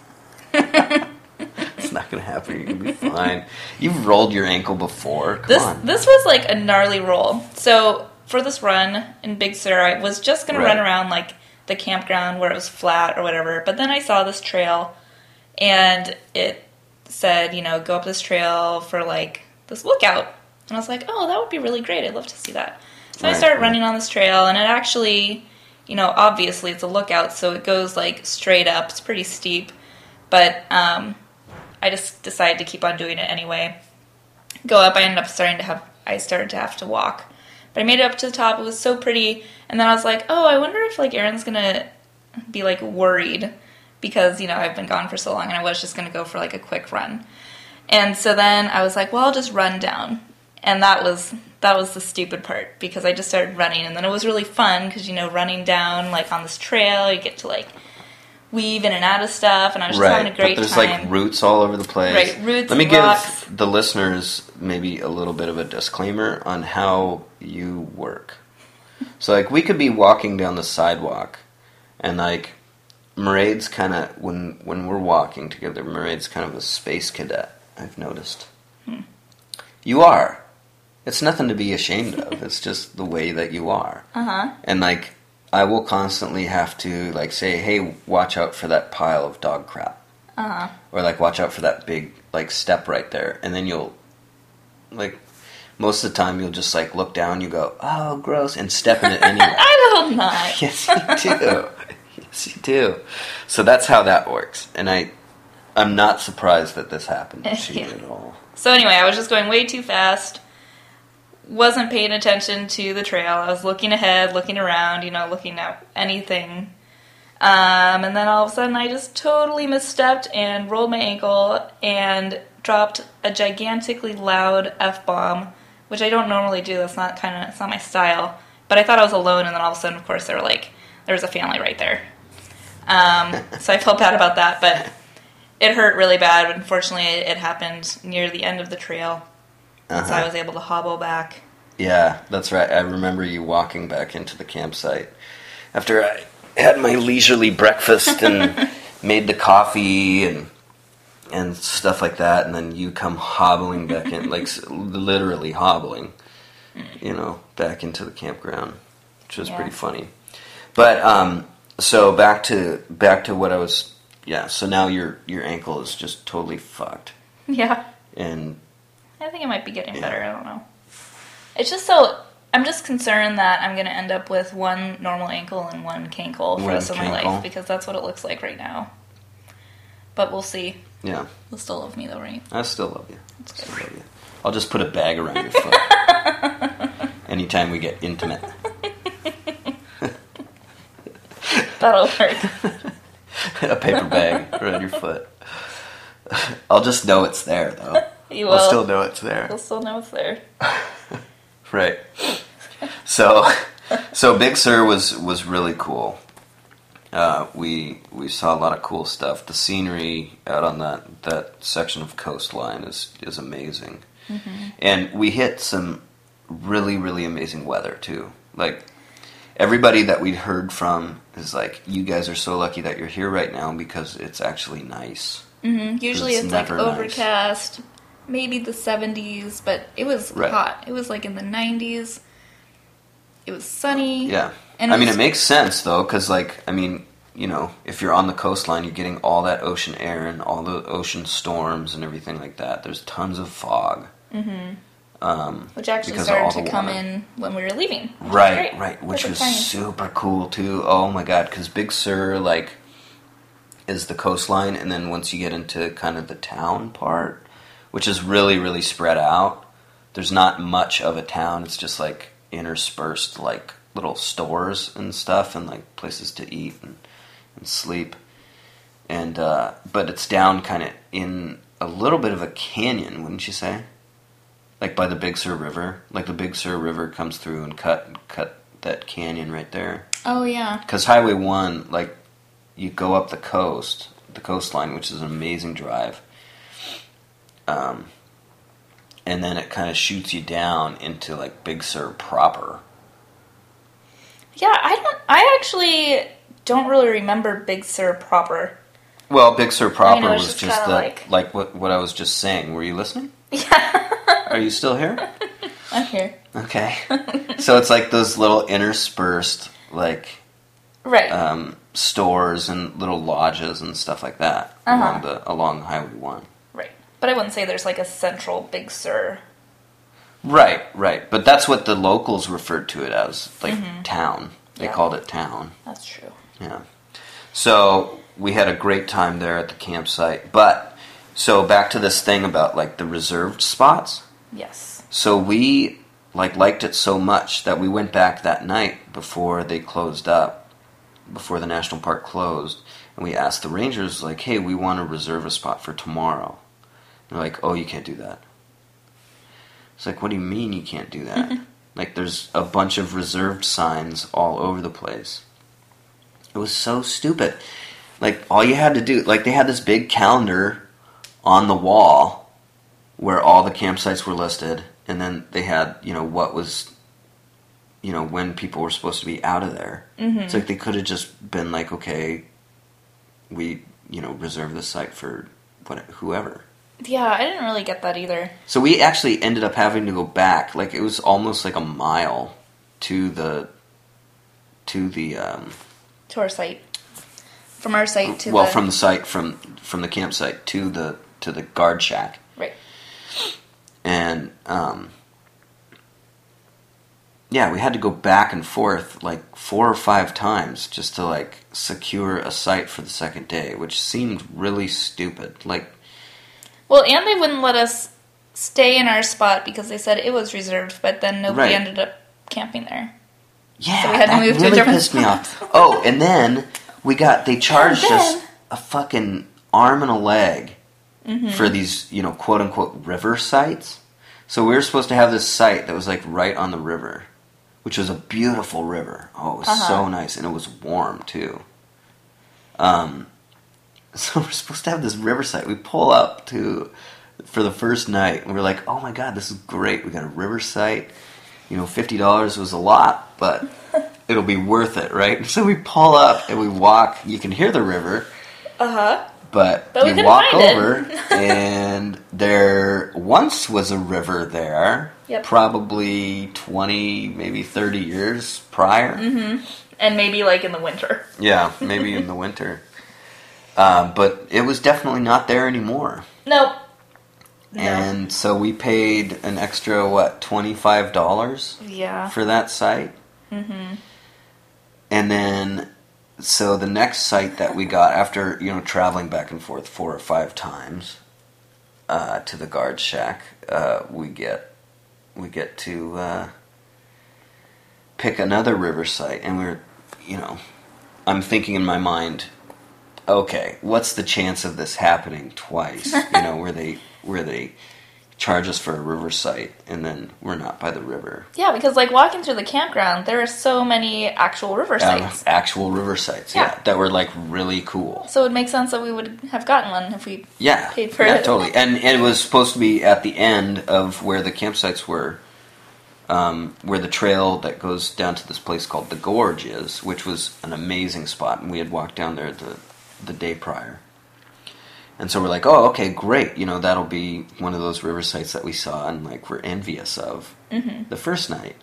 It's not gonna happen. You're gonna be fine. You've rolled your ankle before. Come on. This was like a gnarly roll. So for this run in Big Sur, I was just gonna run around like the campground where it was flat or whatever. But then I saw this trail, and it said, go up this trail for like this lookout. And I was like, oh, that would be really great. I'd love to see that. So I started running on this trail, and it actually, obviously it's a lookout, so it goes like straight up. It's pretty steep. But I just decided to keep on doing it anyway. Go up, I started to have to walk. But I made it up to the top. It was so pretty. And then I was like, oh, I wonder if like Aaron's going to be like worried because, I've been gone for so long, and I was just going to go for like a quick run. And so then I was like, well, I'll just run down. And that was the stupid part, because I just started running, and then it was really fun because, running down like on this trail, you get to like weave in and out of stuff, and I was just having a great time. But there's like roots all over the place. Right, roots, Let me rocks. give the listeners maybe a little bit of a disclaimer on how you work. So like we could be walking down the sidewalk, and like Mairead's kind of, when we're walking together, Mairead's kind of a space cadet, I've noticed. You are. It's nothing to be ashamed of. It's just the way that you are. Uh-huh. And like I will constantly have to like say, hey, watch out for that pile of dog crap. Or like watch out for that big like step right there. And then you'll like most of the time you'll just like look down, you go, oh gross, and step in it anyway. I will not. Yes you do. Yes you do. So that's how that works. And I'm not surprised that this happened to you at all. So anyway, I was just going way too fast. Wasn't paying attention to the trail. I was looking ahead, looking around, looking at anything. And then all of a sudden I just totally misstepped and rolled my ankle and dropped a gigantically loud F-bomb, which I don't normally do. It's not my style. But I thought I was alone, and then all of a sudden, of course, there was a family right there. So I felt bad about that, but it hurt really bad. Unfortunately, it happened near the end of the trail. So I was able to hobble back. Yeah, that's right. I remember you walking back into the campsite after I had my leisurely breakfast and made the coffee and stuff like that, and then you come hobbling back in, like literally hobbling, back into the campground, which was pretty funny. But so back to what I was. Yeah. So now your ankle is just totally fucked. Yeah. And I think it might be getting better. I don't know. It's just so. I'm just concerned that I'm going to end up with one normal ankle and one cankle for the rest of my life, because that's what it looks like right now. But we'll see. Yeah. You'll still love me though, right? I still love you. Still love you. I'll just put a bag around your foot anytime we get intimate. That'll work. A paper bag around your foot. I'll just know it's there, though. You will. I'll still know it's there. You'll still know it's there. Right. So Big Sur was really cool. We saw a lot of cool stuff. The scenery out on that section of coastline is amazing. Mm-hmm. And we hit some really, really amazing weather, too. Like, everybody that we heard from is like, you guys are so lucky that you're here right now because it's actually nice. Mm-hmm. Usually it's like overcast, nice. Maybe the 70s, but it was hot. It was like in the 90s. It was sunny. Yeah. And it makes sense, though, because, if you're on the coastline, you're getting all that ocean air and all the ocean storms and everything like that. There's tons of fog. Mm-hmm. Which actually started to come in when we were leaving. Right. Which was super cool, too. Oh, my God, because Big Sur, is the coastline, and then once you get into kind of the town part, which is really, really spread out, there's not much of a town. It's just, interspersed, little stores and stuff, and, places to eat and sleep. And, but it's down kind of in a little bit of a canyon, wouldn't you say? By the Big Sur River. The Big Sur River comes through and cut that canyon right there. Oh, yeah. Because Highway 1, you go up the coastline, which is an amazing drive. And then it kind of shoots you down into, Big Sur proper. Yeah, I actually don't really remember Big Sur proper. Well, Big Sur proper was just what I was just saying. Were you listening? Yeah. Are you still here? I'm here. Okay. So it's those little interspersed, stores and little lodges and stuff like that along Highway 1. Right. But I wouldn't say there's a central Big Sur. Right. But that's what the locals referred to it as, town. They called it town. That's true. Yeah. So we had a great time there at the campsite. But, so back to this thing about, the reserved spots. Yes. So we, liked it so much that we went back that night before they closed up, before the national park closed, and we asked the rangers, hey, we want to reserve a spot for tomorrow. And they're oh, you can't do that. It's what do you mean you can't do that? There's a bunch of reserved signs all over the place. It was so stupid. All you had to do, they had this big calendar on the wall where all the campsites were listed, and then they had, what was, when people were supposed to be out of there. Mm-hmm. It's they could have just been okay, we, reserve this site for whoever. Yeah, I didn't really get that either. So we actually ended up having to go back. It was almost a mile to to the To our site. From our site to from the site from the campsite to the guard shack. Right. And yeah, we had to go back and forth like 4 or 5 times just to like secure a site for the second day, which seemed really stupid. Like, well, and they wouldn't let us stay in our spot because they said it was reserved, but then nobody ended up camping there. Yeah, so we had to move really to a different pissed me off. Oh, and then they charged us a fucking arm and a leg for these, quote unquote river sites. So we were supposed to have this site that was like right on the river, which was a beautiful river. Oh, it was so nice, and it was warm too. So we're supposed to have this river site. We pull up for the first night, and we're like, oh my god, this is great. We got a river site. $50 was a lot, but it'll be worth it, right? So we pull up and we walk. You can hear the river. But you walk over, and there once was a river there. Yep. Probably 20, maybe 30 years prior. Mm-hmm. And maybe like in the winter. Yeah, maybe in the winter. But it was definitely not there anymore. Nope. And so we paid an extra, $25 for that site? Mm-hmm. And then, so the next site that we got after, traveling back and forth 4 or 5 times to the guard shack, we get to pick another river site. And we're, I'm thinking in my mind, okay, what's the chance of this happening twice? Where they charge us for a river site and then we're not by the river. Yeah, because like walking through the campground, there are so many actual river sites. Actual river sites, yeah, that were like really cool. So it would make sense that we would have gotten one if we paid for it. Yeah, totally. And it was supposed to be at the end of where the campsites were, where the trail that goes down to this place called the Gorge is, which was an amazing spot, and we had walked down there the day prior. And so we're like, oh, okay, great. That'll be one of those river sites that we saw and like we're envious of the first night.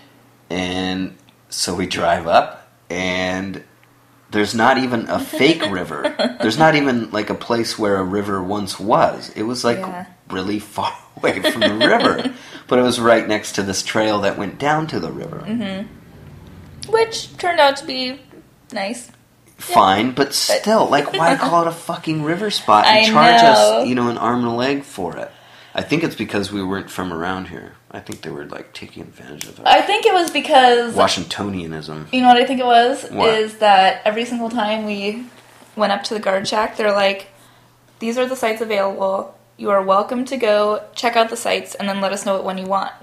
And so we drive up, and there's not even a fake river. There's not even like a place where a river once was. It was like really far away from the river. But it was right next to this trail that went down to the river. Mm-hmm. Which turned out to be nice. Fine, but still, like, why call it a fucking river spot and charge us, an arm and a leg for it? I think it's because we weren't from around here. I think they were, like, taking advantage of it. I think it was because... Washingtonianism. You know what I think it was? What? Is that every single time we went up to the guard shack, they're like, these are the sites available. You are welcome to go check out the sites and then let us know which one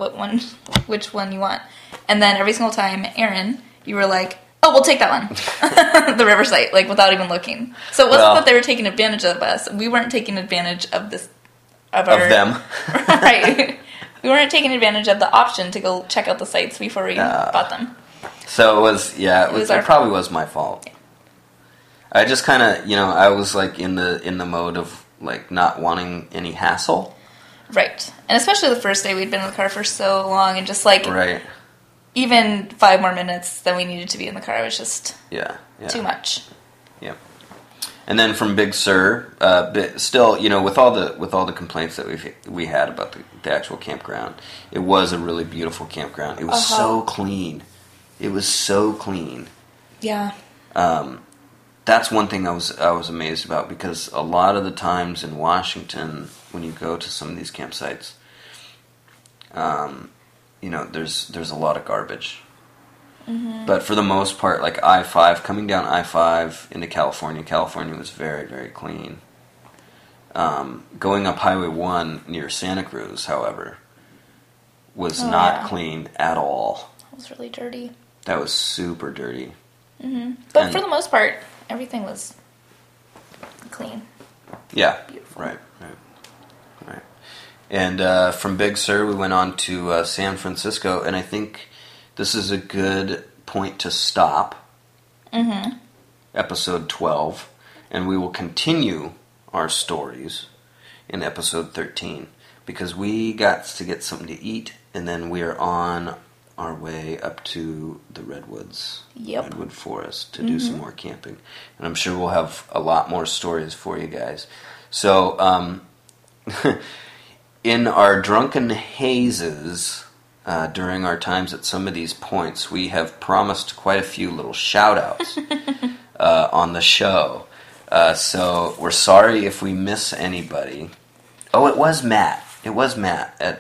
you want. And then every single time, Aaron, you were like... Oh, we'll take that one. The river site, like, without even looking. So it wasn't that they were taking advantage of us. We weren't taking advantage of this... Of them. Right. We weren't taking advantage of the option to go check out the sites before we bought them. So it was, it probably was my fault. Yeah. I just kind of, I was, like, in the mode of, like, not wanting any hassle. Right. And especially the first day, we'd been in the car for so long and just, like... Right. Even 5 more minutes than we needed to be in the car. It was just too much. Yeah. And then from Big Sur, still, with all the complaints that we had about the actual campground, it was a really beautiful campground. It was so clean. It was so clean. Yeah. That's one thing I was amazed about, because a lot of the times in Washington, when you go to some of these campsites, there's a lot of garbage. Mm-hmm. But for the most part, like I-5, coming down I-5 into California was very, very clean. Going up Highway 1 near Santa Cruz, however, was not clean at all. That was really dirty. That was super dirty. Mm-hmm. But for the most part, everything was clean. Yeah, beautiful. Right. And from Big Sur, we went on to San Francisco, and I think this is a good point to stop. Mm-hmm. Episode 12, and we will continue our stories in episode 13, because we got to get something to eat, and then we are on our way up to the Redwoods, Yep. Redwood Forest, to do some more camping. And I'm sure we'll have a lot more stories for you guys. So, in our drunken hazes, during our times at some of these points, we have promised quite a few little shout-outs on the show. So we're sorry if we miss anybody. Oh, it was Matt. It was Matt at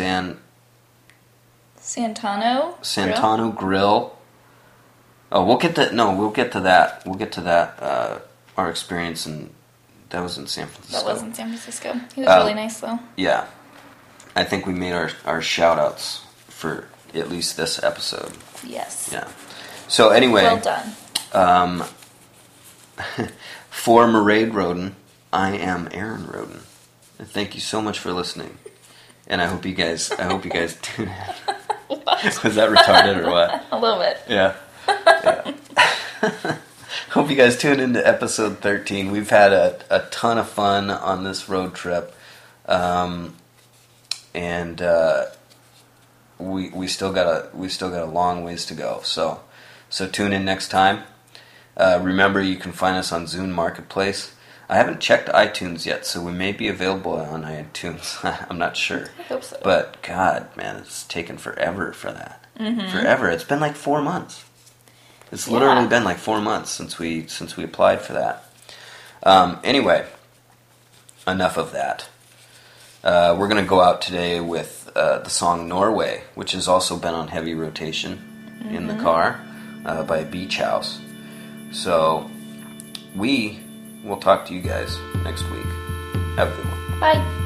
Santano Grill. Oh, we'll get to that. We'll get to that. Our experience that was in San Francisco. That was in San Francisco. He was really nice, though. Yeah, I think we made our shout outs for at least this episode. Yes. Yeah. So anyway, Well done. For Mairead Roden, I am Aaron Roden. And thank you so much for listening. And I hope you guys tune in. Was that retarded or what? A little bit. Yeah. Hope you guys tune into episode 13. We've had a ton of fun on this road trip. And we still got a long ways to go. So tune in next time. Remember, you can find us on Zune Marketplace. I haven't checked iTunes yet, so we may be available on iTunes. I'm not sure. I hope so. But God, man, it's taken forever for that. Mm-hmm. Forever. It's been like 4 months. It's literally been like 4 months since we applied for that. Anyway, enough of that. We're going to go out today with the song Norway, which has also been on heavy rotation in the car by Beach House. So we'll talk to you guys next week. Have a good one. Bye.